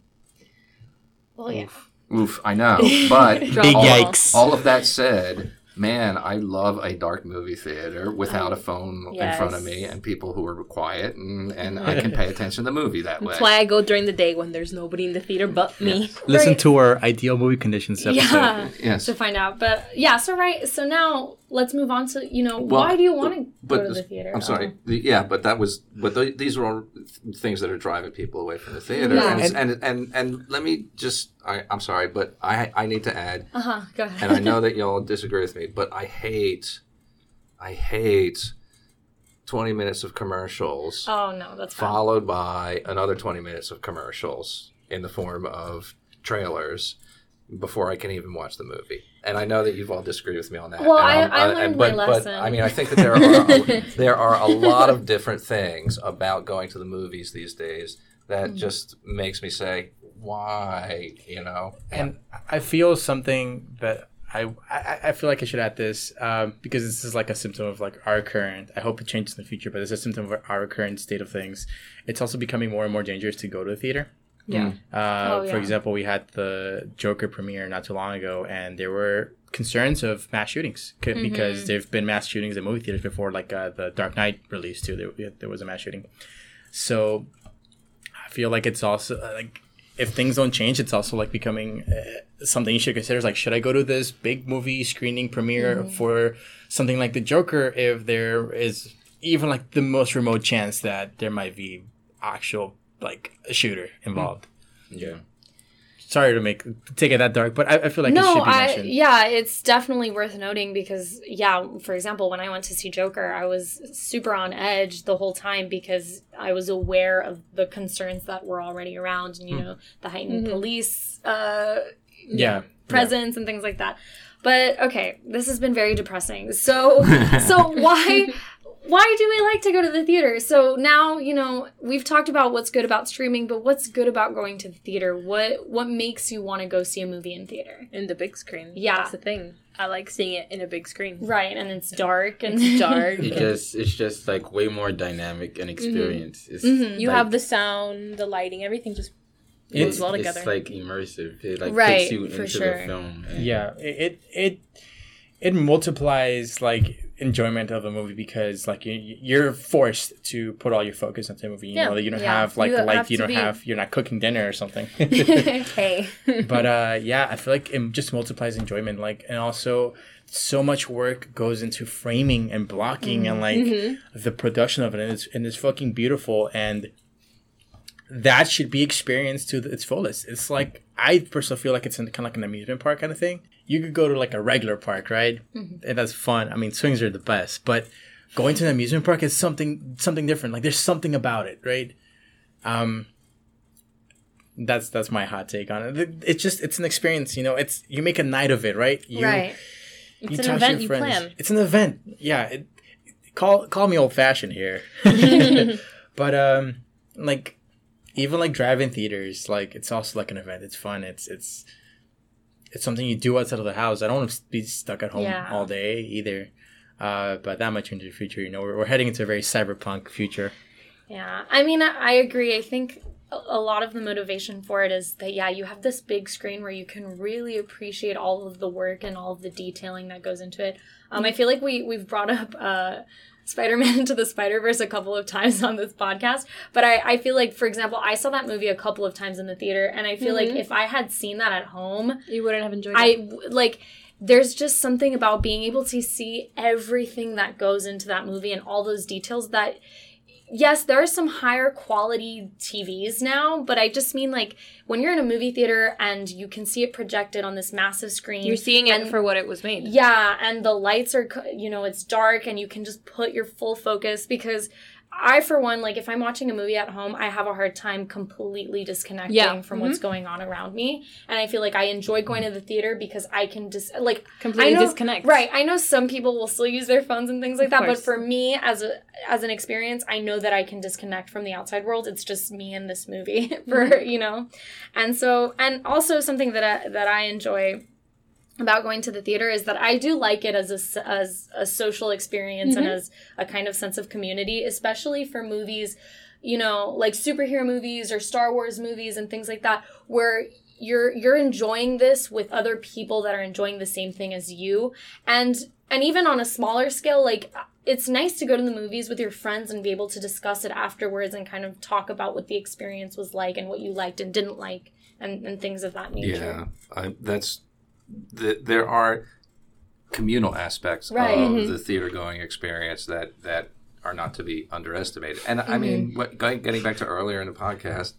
well, yeah. Oof, I know, but Big all, yikes. all of that said, man, I love a dark movie theater without a phone Yes. in front of me and people who are quiet, and, and I can pay attention to the movie that way. That's why I go during the day when there's nobody in the theater but me. Listen Right. to our ideal movie conditions episode. Yeah. Yes. To find out. But yeah, so right. So now let's move on to, you know, Well, why do you want to but go to the this- theater? I'm sorry. Oh. The- Yeah, but that was. But th- these are all th- things that are driving people away from the theater. Yeah. And, and and and let me just. I, I'm sorry, but I I need to add, Uh-huh. Go ahead. and I know that y'all disagree with me, but I hate, I hate, twenty minutes of commercials Oh, no, that's fine. followed by another twenty minutes of commercials in the form of trailers before I can even watch the movie. And I know that you've all disagreed with me on that. Well, And I- I'm- I and- learned but, my but, lesson. I mean, I think that there are a, there are a lot of different things about going to the movies these days that Mm-hmm. just makes me say, why? You know? And I feel something that I, I I feel like I should add this um, because this is like a symptom of like our current. I hope it changes in the future, but it's a symptom of our current state of things. It's also becoming more and more dangerous to go to the theater. Yeah. Uh, Oh, For yeah. example, we had the Joker premiere not too long ago, and there were concerns of mass shootings c- Mm-hmm. because there've been mass shootings at movie theaters before, like uh, the Dark Knight release too. There, there was a mass shooting. So I feel like it's also uh, like if things don't change, it's also like becoming uh, something you should consider. Is like, should I go to this big movie screening premiere Mm-hmm. for something like the Joker if there is even like the most remote chance that there might be actual like a shooter involved? Yeah. Sorry to make take it that dark, but I, I feel like it no, should be I mentioned. yeah, it's definitely worth noting because yeah, for example, when I went to see Joker, I was super on edge the whole time because I was aware of the concerns that were already around, and you Hmm. know, the heightened police uh, Yeah. presence and things like that. But okay, this has been very depressing. So so why why do we like to go to the theater? So now, you know, we've talked about what's good about streaming, but what's good about going to the theater? What what makes you want to go see a movie in theater? In the big screen. Yeah. That's the thing. I like seeing it in a big screen. Right, and it's dark and It's dark. It just it's just like way more dynamic and experience. It's Mhm. You like- have the sound, the lighting, everything just It's- goes well together. It's like immersive. It like Right, takes you for into sure. the film. And Yeah, it it it multiplies like enjoyment of a movie because like you you're forced to put all your focus into the movie. You Yeah. know that you don't Yeah. have like You the light. have You to don't be- have. You're not cooking dinner or something. hey. But uh, yeah, I feel like it just multiplies enjoyment. Like, and also so much work goes into framing and blocking and like the production of it, and it's and it's fucking beautiful, and that should be experienced to the, its fullest. It's like I personally feel like it's in, kind of like an amusement park kind of thing. You could go to like a regular park, right? And that's fun. I mean, swings are the best, but going to an amusement park is something something different. Like, there's something about it, right? Um. That's that's my hot take on it. It's just it's an experience, you know. It's you make a night of it, right? You, right. It's you an talk to event your you friends. plan. It's an event. Yeah. It, call call me old fashioned here, but um, like even like drive-in theaters, like it's also like an event. It's fun. It's it's it's something you do outside of the house. I don't want to be stuck at home Yeah. all day either. Uh, but that much into the future, you know, we're, we're heading into a very cyberpunk future. Yeah. I mean, I, I agree. I think a, a lot of the motivation for it is that, yeah, you have this big screen where you can really appreciate all of the work and all of the detailing that goes into it. Um, I feel like we, we've brought up uh, Spider-Man Into the Spider-Verse a couple of times on this podcast. But I, I feel like, for example, I saw that movie a couple of times in the theater. And I feel like if I had seen that at home, You wouldn't have enjoyed I it. w- like there's just something about being able to see everything that goes into that movie and all those details that yes, there are some higher quality T Vs now, but I just mean like when you're in a movie theater and you can see it projected on this massive screen. You're seeing it and- for what it was made. Yeah, and the lights are, co- you know, it's dark and you can just put your full focus because I, for one, like if I'm watching a movie at home, I have a hard time completely disconnecting Yeah. from what's going on around me. And I feel like I enjoy going to the theater because I can just, like, Completely I know, disconnect. Right. I know some people will still use their phones and things like Of that, but course. for me as a as an experience, I know that I can disconnect from the outside world. It's just me and this movie for, Mm-hmm. you know. And so, and also something that I, that I enjoy about going to the theater is that I do like it as a, s- as a social experience and as a kind of sense of community, especially for movies, you know, like superhero movies or Star Wars movies and things like that, where you're you're enjoying this with other people that are enjoying the same thing as you. And and even on a smaller scale, like, it's nice to go to the movies with your friends and be able to discuss it afterwards and kind of talk about what the experience was like and what you liked and didn't like and, and things of that nature. Yeah, I, that's the, there are communal aspects Right. of Mhm. the theater going experience that that are not to be underestimated. And I mean, what, going- getting back to earlier in the podcast,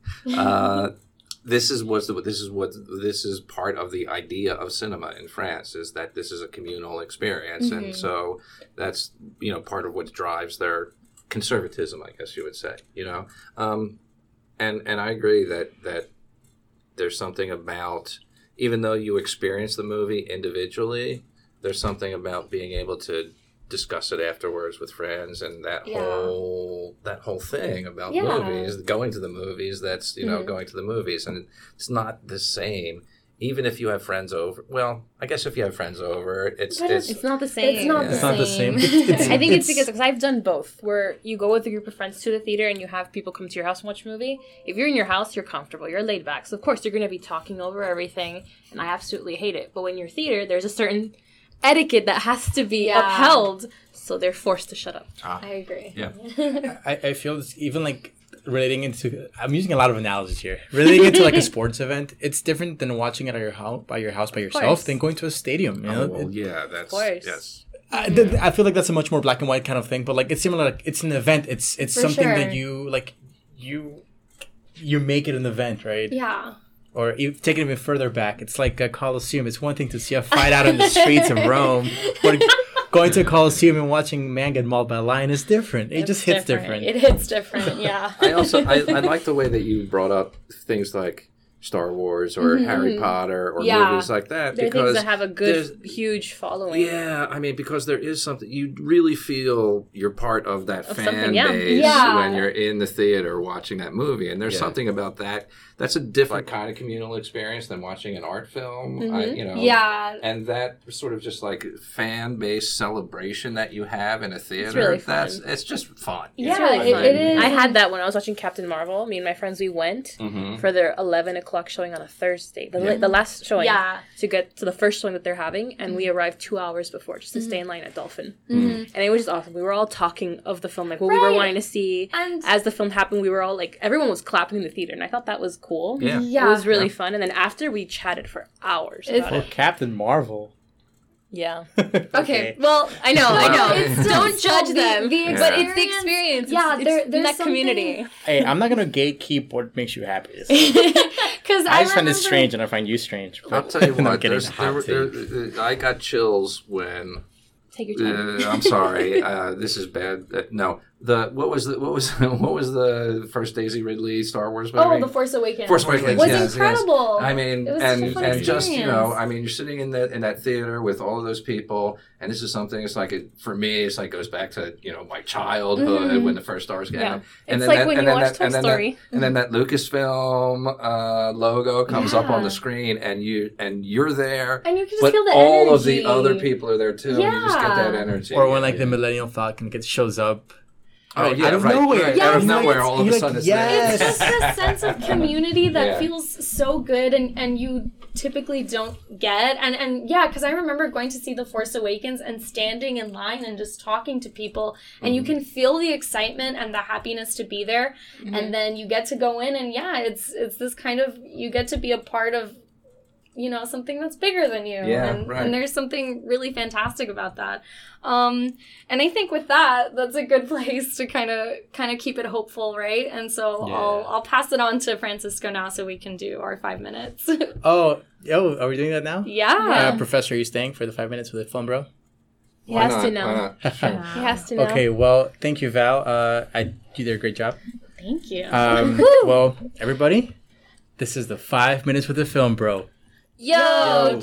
uh, this is what's the, this is what this is part of the idea of cinema in France, is that this is a communal experience, and so that's, you know, part of what drives their conservatism, I guess you would say. You know, um, and and I agree that that there's something about, even though you experience the movie individually, there's something about being able to discuss it afterwards with friends, and that Yeah. whole that whole thing about Yeah. movies, going to the movies. That's, you know, Mhm. going to the movies, and it's not the same. Even if you have friends over, well, I guess if you have friends over, it's But it's, It's not the same. It's not, Yeah. the, It's not the same. same. It's- it's- I think it's, It's- because cause I've done both, where you go with a group of friends to the theater and you have people come to your house and watch a movie. If you're in your house, you're comfortable, you're laid back. So, of course, you're going to be talking over everything, and I absolutely hate it. But when you're theater, there's a certain etiquette that has to be Yeah. upheld, so they're forced to shut up. I agree. Yeah. I, I feel this, even like relating into, I'm using a lot of analogies here. Relating into like a sports event, it's different than watching it at your house by your house by yourself course. than going to a stadium. You know, oh, well, It- yeah, that's course. yes. I, th- I feel like that's a much more black and white kind of thing, but like it's similar. Like, it's an event. It's it's For something sure. that you like. You you make it an event, right? Yeah. Or you take it even further back. It's like a Colosseum. It's one thing to see a fight out in the streets of Rome, but going to a Colosseum and watching a man get mauled by a lion is different. It just hits different. It hits different, yeah. I also I, I like the way that you brought up things like Star Wars or Mhm. Harry Potter or Yeah. movies like that, They're because things that have a there's- good, huge following. yeah, I mean, because there is something, you really feel you're part of that Of fan something, yeah. base Yeah. when you're in the theater watching that movie, and there's Yeah. something about that that's a different kind of communal experience than watching an art film. I, Mhm. you know, Yeah. and that sort of just like fan based celebration that you have in a theater, really fun. that's it's just fun. Yeah, It's really it- fun. it is. I had that when I was watching Captain Marvel. Me and my friends, we went Mm-hmm. for their eleven o'clock showing on a Thursday, the, Yeah. the last showing, Yeah. to get to the first showing that they're having, and we arrived two hours before just to Mm-hmm. stay in line at Dolphin. Mhm. And it was just awesome. We were all talking of the film, like what we were Right. wanting to see. And As the film happened, we were all like, everyone was clapping in the theater, and I thought that was cool. Yeah. yeah. It was really fun. And then after, we chatted for hours It's- about Or it. Captain Marvel. Yeah. Okay. Well, I know, I know. Well, it's Don't still judge the- them. the But it's the experience- experience. Yeah, it's, there- it's there's that something- community. Hey, I'm not gonna gatekeep what makes you happy. Because I just find it strange, and I find you strange. I'll tell you I'm what, kidding. there's, there, were- there, there- I got chills when. Take your time. Uh, I'm sorry, uh, this is bad. Uh, no, the what was the what was what was the first Daisy Ridley Star Wars movie? Oh, The Force Awakens. Force Awakens was yes, yes. incredible. I mean, It was and such a fun and just you know, experience. I mean, you're sitting in that in that theater with all of those people, and this is something. It's like it, for me, it's like goes back to you know my childhood Mhm. when the first Star Wars came Yeah. out. It's like when and you then watch that, Toy and then Story. That, and then that Lucasfilm uh, logo comes up on Yeah. the screen, and you and you're there. And you can just But feel the all energy. of the other people are there too. And you just get that Yeah. energy. Or when like the Millennium Falcon gets shows up. oh Right, yeah, out of right, nowhere. right, Yeah, out of it's like- nowhere, all of a you're sudden like, it's yes. there. It's just this sense of community that Yeah. feels so good and, and you typically don't get. And, and yeah, because I remember going to see The Force Awakens and standing in line and just talking to people. And you can feel the excitement and the happiness to be there. And then you get to go in and yeah, it's it's this kind of, you get to be a part of, you know, something that's bigger than you. Yeah, and, right. and there's something really fantastic about that. Um, and I think with that, that's a good place to kind of kind of keep it hopeful, right? And so Yeah. I'll I'll pass it on to Francisco now so we can do our five minutes. Oh, oh, are we doing that now? yeah. Uh, Professor, are you staying for the five minutes with the film, bro? He Why has not? to Why know. not? He has to know. Okay, well, thank you, Val. Uh, I you did a great job. Thank you. Um, well, everybody, this is the five minutes with the film, bro. Yo, Yo,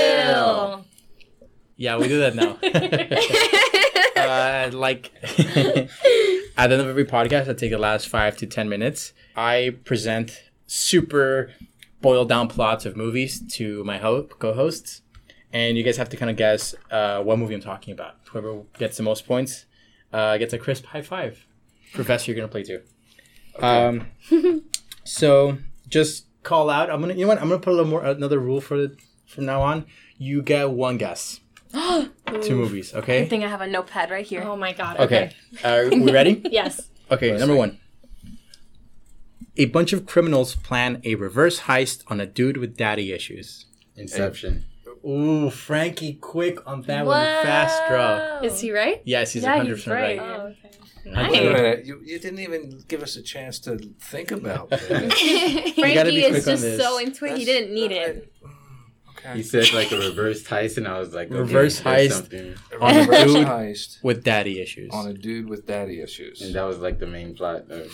chill. Yeah, we do that now. uh, like at the end of every podcast, I take the last five to ten minutes. I present super boiled down plots of movies to my ho- co-hosts, and you guys have to kind of guess uh, what movie I'm talking about. Whoever gets the most points uh, gets a crisp high five. Professor, you're gonna play too. Um, so just call out. I'm gonna. You know what? I'm gonna put a little more another rule for the from now on. You get one guess. Two movies. Okay. I think I have a notepad right here. Oh my god. Okay. Okay. Are we ready? Yes. Okay. Number one. A bunch of criminals plan a reverse heist on a dude with daddy issues. Inception. Ooh, Frankie, quick on that one. Fast draw. Is he right? Yes, he's Yeah, one hundred he's percent right. right. Oh, okay. Wait a Nice. minute, You, you didn't even give us a chance to think about that. gotta Frankie be is quick on just this. so into it. He didn't need it. Okay. He said like a reverse heist, and I was like, okay, Reverse there's heist. something. On a reverse Dude. heist With daddy issues. on a dude with daddy issues. And that was like the main plot. Of,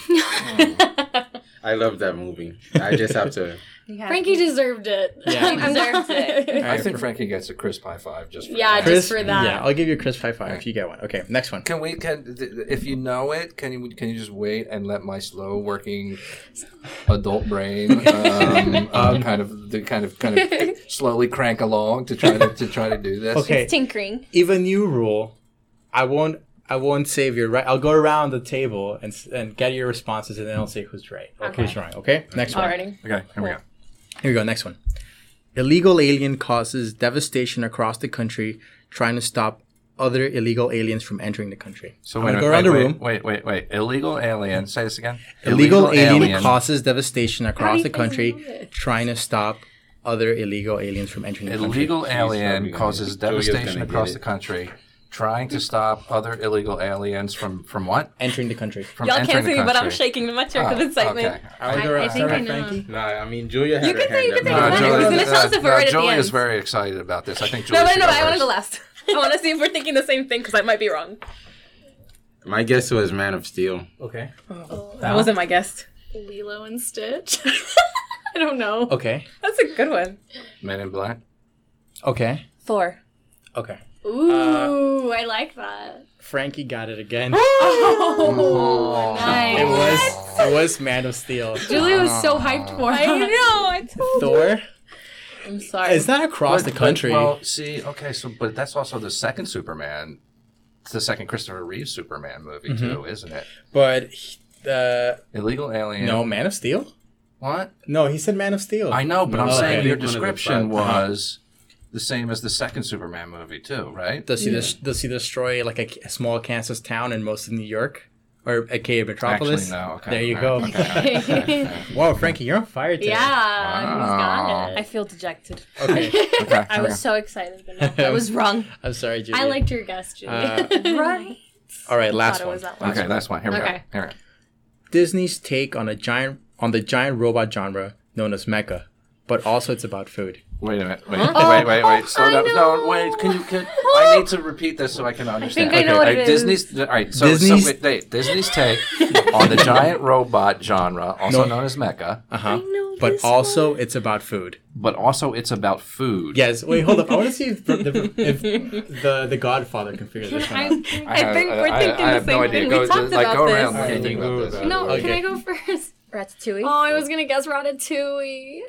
I love that movie. I just have to. Frankie deserved it. Yeah. He deserved it. I think Frankie gets a crisp high five just for Yeah, that. Chris, just for that. Yeah, I'll give you a crisp high five if you get one. Okay, next one. Can we? Can th- if you know it, can you can you just wait and let my slow working adult brain um, um, kind of the kind of kind of slowly crank along to try to to try to do this? Okay. It's tinkering. Even new rule. I won't. I won't save your right. I'll go around the table and s- and get your responses, and then I'll say who's right or Okay. who's wrong. Okay. Next one. Already. Okay. Here we go. Here we go. Next one. Illegal alien causes devastation across the country, trying to stop other illegal aliens from entering the country. So I'm wait, gonna a go minute, around wait, the wait, room. wait, wait, wait. Illegal alien. Say this again. Illegal, alien, causes devastation How across do the you guys know country, this? trying to stop other illegal aliens from entering the country. Illegal probably alien gonna- causes Julia's devastation gonna across get the it. country, trying to stop other illegal aliens from from what? Entering the country. From Y'all entering can't the see me, but I'm country. shaking in my chair Ah, of excitement. okay. I'll I- go I around. think Start I with know. Frankie. No, I mean Julia had You her can say- hand you can up. say No, it. No, He's Julia, gonna tell us if we're no, right at the Julia's end. very excited about this. I think Julia No, no, should no. go I want to first. go last. I want to see if we're thinking the same thing because I might be wrong. My guess was Man of Steel. Okay. That wasn't my guess. Lilo and Stitch. I don't know. Okay. That's a good one. Men in Black. Okay. Thor. Okay. Ooh, I like that. Frankie got it again. Oh, nice. It was it was Man of Steel. Julia was so hyped for I it. know. I told Thor. I'm sorry. It's not across the But- country. but- well, see, okay, so but that's also the second Superman, it's the second Christopher Reeve Superman movie Mm-hmm. too, isn't it? but he- the Illegal alien. no Man of Steel. What? No, he said Man of Steel. I know, but I'm No, saying okay. your One of the description five. was the same as the second Superman movie too, right? Does he des- does he destroy like a, a small Kansas town in most of New York, or a K Metropolis? Actually, no. Okay. There you all go. right, okay, okay, okay. Wow, Frankie, you're on fire today. Yeah, he's got I it. feel dejected. Okay. Okay, I was so excited, but no, I was wrong. I'm sorry, Julia. I liked your guess, Julia. Uh, Right. all right, last Thought it one. was that one. Okay, that's one. Here we Okay. go. Here we go. Disney's take on a giant on the giant robot genre known as Mecha, but also it's about food. Wait a minute. Wait, Huh? wait, wait, wait. Oh, Slow I down. No, know. wait. Can you? Can, I need to repeat this so I can understand. think I know okay, what all it right, is. Disney's. All right. So, Disney's- so wait, wait, Disney's take on the giant robot genre, also No. known as mecha, Uh huh. know But this also it's about food. but also it's about food. Yes. Wait, hold up. I want to see if the, the, if the the Godfather can figure this one out. I have- think we're I- thinking I the have no same idea. thing. Go, We just, talked like, about go this. around Alright, thinking we'll about go this. about No, Okay. can I go first? Ratatouille. Oh, I was gonna guess Ratatouille.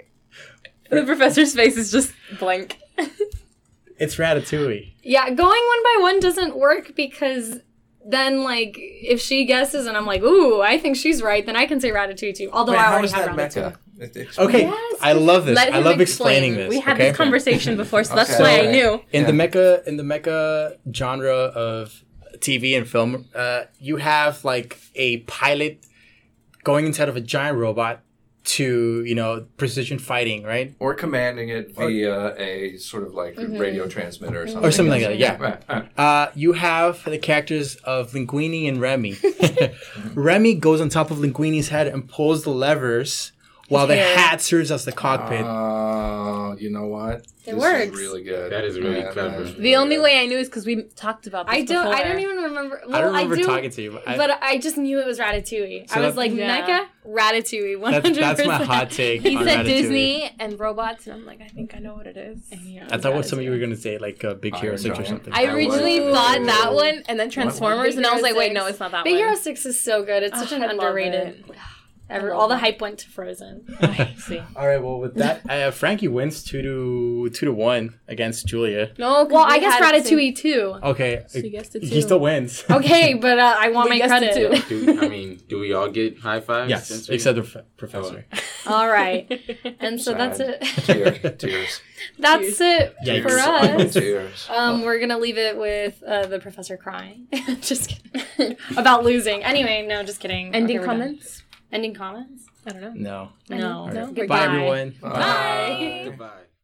The professor's face is just blank. It's Ratatouille. Yeah, going one by one doesn't work because then, like, if she guesses and I'm like, ooh, I think she's right, then I can say Ratatouille too. Although Wait, I how already is have that Ratatouille. mecha? It- it's- Okay, Yes, I love this. Let I him love explain. explaining this. We had okay? this conversation before, so that's Okay. why I So- knew. In Yeah. the mecha in the mecha genre of T V and film, uh, you have like a pilot going inside of a giant robot to, you know, precision fighting, right? Or commanding it via a sort of like radio transmitter or something. Or something like that, yeah. Right, right. Uh, you have the characters of Linguini and Remy. Remy goes on top of Linguini's head and pulls the levers while the hair. hat serves as the cockpit. Oh, you know what? It this works. Is really good. That is really Yeah, clever. that is really The only good. way I knew is because we talked about this I don't. I before. don't even remember. Well, I don't remember do, talking to you, but I, but I just knew it was Ratatouille. So I was that- like, Yeah. Mecha, Ratatouille, one that's, hundred percent. that's my hot take. He on said Ratatouille. Disney and robots, and I'm like, I think I know what it is. I thought what some of you were going to say, like uh, Big Hero Iron six or Giant. something. I That originally was- thought that one, and then Transformers, and I was like, wait, no, it's not that Big one. Hero six is so good. It's such Oh, an I love underrated. Ever, love all the it. hype went to Frozen. See. All right, well, with that, uh, Frankie wins two to two to one against Julia. No, 'cause Well, we I guess had to- Ratatouille too. Okay, She guessed it he too. still wins. Okay, but uh, I want We my guessed it credit. too. Do, I mean, do we all get high fives? Yes, since we- except the f- professor. All right. And so that's Sad. it. Tears. Tears. That's it Yikes. for us. Tears. Um, we're gonna leave it with uh, the professor crying. Just kidding. About losing. Anyway, no, just kidding. Ending Okay, we're done. comments? Ending comments? I don't know. No. No. Any- No. Goodbye. Bye, everyone. Bye. Goodbye.